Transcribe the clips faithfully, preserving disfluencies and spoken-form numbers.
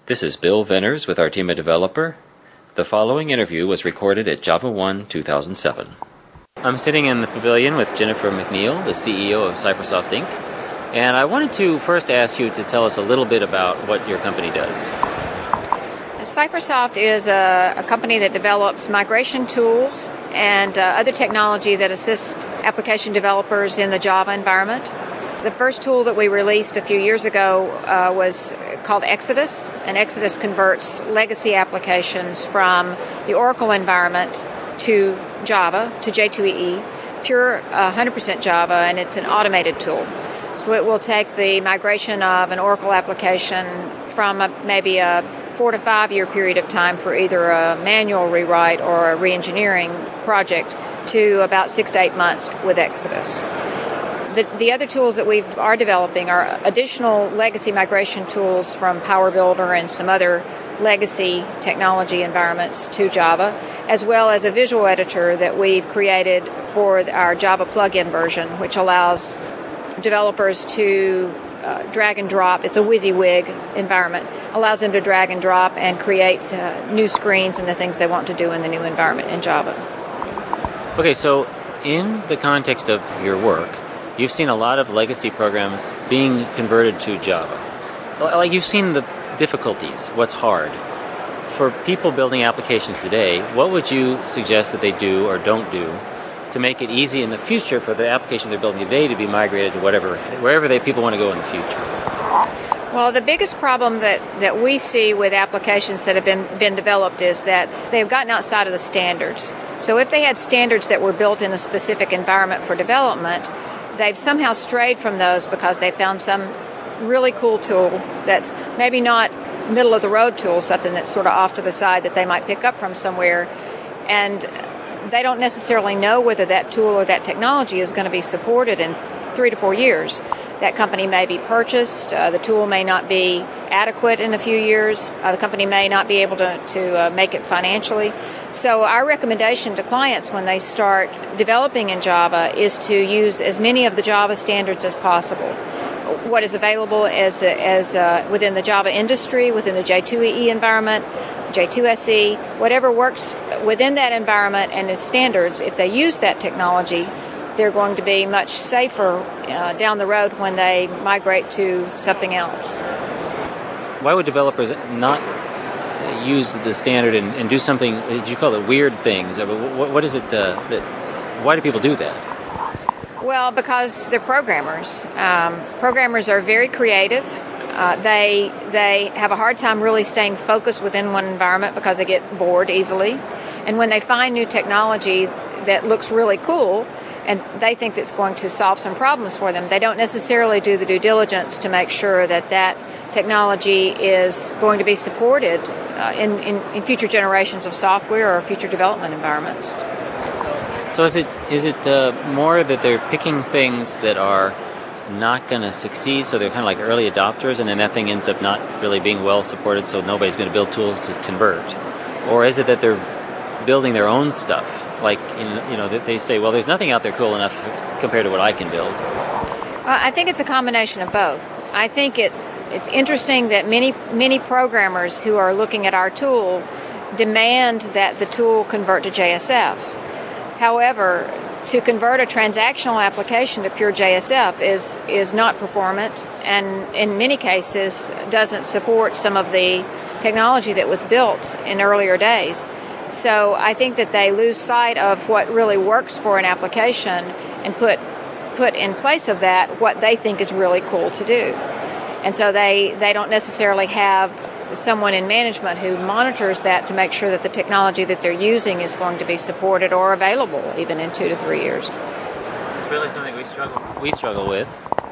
This is Bill Venners with Artima Developer. The following interview was recorded at Java One two thousand seven. I'm sitting in the pavilion with Jennifer McNeil, the C E O of Cyphersoft Incorporated. And I wanted to first ask you to tell us a little bit about what your company does. Cyphersoft is a, a company that develops migration tools and uh, other technology that assist application developers in the Java environment. The first tool that we released a few years ago uh, was called Exodus, and Exodus converts legacy applications from the Oracle environment to Java, to J two E E, pure uh, one hundred percent Java, and it's an automated tool. So it will take the migration of an Oracle application from a, maybe a four to five year period of time for either a manual rewrite or a re-engineering project to about six to eight months with Exodus. The, the other tools that we are developing are additional legacy migration tools from PowerBuilder and some other legacy technology environments to Java, as well as a visual editor that we've created for our Java plugin version, which allows developers to uh, drag and drop. It's a WYSIWYG environment. Allows them to drag and drop and create uh, new screens and the things they want to do in the new environment in Java. Okay, so in the context of your work, you've seen a lot of legacy programs being converted to Java. Like, you've seen the difficulties, what's hard. For people building applications today, what would you suggest that they do or don't do to make it easy in the future for the application they're building today to be migrated to whatever, wherever they people want to go in the future? Well, the biggest problem that, that we see with applications that have been, been developed is that they've gotten outside of the standards. So if they had standards that were built in a specific environment for development, they've somehow strayed from those because they found some really cool tool that's maybe not middle-of-the-road tool, something that's sort of off to the side that they might pick up from somewhere, and they don't necessarily know whether that tool or that technology is going to be supported in three to four years. That company may be purchased, uh, the tool may not be adequate in a few years, uh, the company may not be able to, to uh, make it financially. So our recommendation to clients when they start developing in Java is to use as many of the Java standards as possible. What is available as, as uh, within the Java industry, within the J two E E environment, J two S E, whatever works within that environment and is standards, if they use that technology, they're going to be much safer uh, down the road when they migrate to something else. Why would developers not use the standard and, and do something, did you call it weird things? What, what is it uh, that, why do people do that? Well, because they're programmers. Um, programmers are very creative. Uh, they they have a hard time really staying focused within one environment because they get bored easily. And when they find new technology that looks really cool and they think that's going to solve some problems for them, they don't necessarily do the due diligence to make sure that that technology is going to be supported uh, in, in, in future generations of software or future development environments. So is it is it uh, more that they're picking things that are not going to succeed, so they're kind of like early adopters, and then that thing ends up not really being well supported, so nobody's going to build tools to convert? Or is it that they're building their own stuff? Like, in, you know, they say, well, there's nothing out there cool enough compared to what I can build. Well, I think it's a combination of both. I think it it's interesting that many many programmers who are looking at our tool demand that the tool convert to J S F. However, to convert a transactional application to pure J S F is is not performant, and in many cases doesn't support some of the technology that was built in earlier days. So I think that they lose sight of what really works for an application and put put in place of that what they think is really cool to do. And so they, they don't necessarily have someone in management who monitors that to make sure that the technology that they're using is going to be supported or available even in two to three years. It's really something we struggle we struggle with,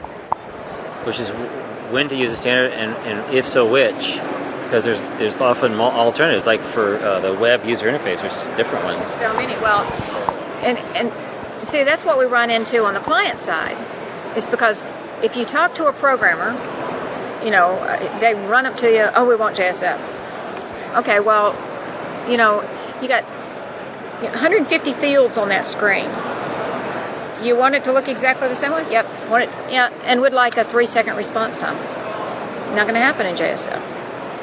which is when to use a standard and, and if so which, because there's there's often alternatives, like for uh, the web user interface, there's different ones. So many. Well, and and see, that's what we run into on the client side, is because if you talk to a programmer, you know, they run up to you, oh, we want J S F. Okay, well, you know, you got one hundred fifty fields on that screen. You want it to look exactly the same way? Yep. Want it, yeah, and would like a three-second response time. Not going to happen in J S F.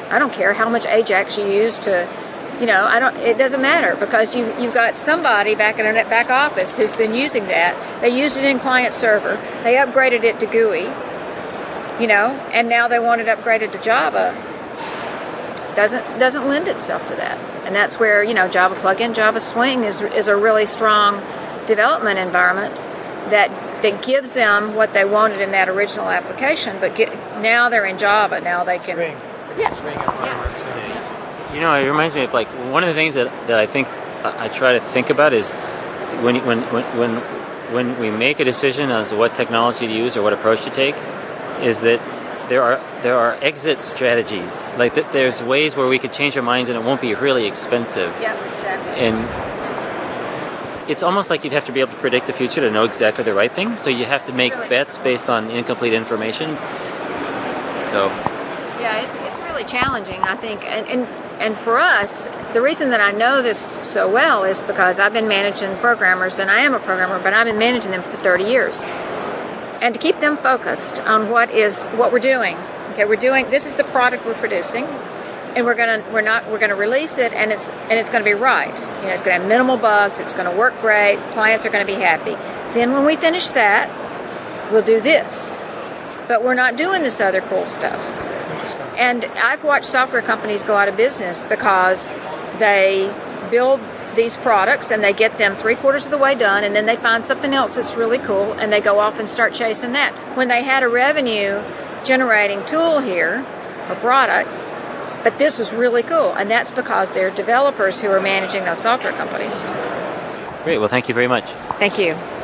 I don't care how much Ajax you use to, you know, I don't. It doesn't matter because you you've got somebody back in our back office who's been using that. They used it in client server. They upgraded it to G U I, you know, and now they want it upgraded to Java. Doesn't doesn't lend itself to that, and that's where, you know, Java Plugin, Java Swing is is a really strong development environment that that gives them what they wanted in that original application. But get, now they're in Java. Now they can. Swing. Yeah. Swing Yeah. You know, it reminds me of like one of the things that, that I think I try to think about is when when when when when we make a decision as to what technology to use or what approach to take, is that there are there are exit strategies. Like that, there's ways where we could change our minds and it won't be really expensive. Yeah, exactly. And it's almost like you'd have to be able to predict the future to know exactly the right thing. So you have to make really bets based on incomplete information. So yeah, it's it's really challenging, I think, and and and for us, the reason that I know this so well is because I've been managing programmers, and I am a programmer, but I've been managing them for thirty years. And to keep them focused on what is what we're doing. Okay, we're doing this is the product we're producing, and we're gonna we're not we're gonna release it, and it's and it's gonna be right. You know, it's gonna have minimal bugs. It's gonna work great. Clients are gonna be happy. Then when we finish that, we'll do this. But we're not doing this other cool stuff. And I've watched software companies go out of business because they build these products and they get them three quarters of the way done, and then they find something else that's really cool and they go off and start chasing that. When they had a revenue generating tool here, or product, but this was really cool, and that's because they're developers who are managing those software companies. great. Well, thank you very much. Thank you.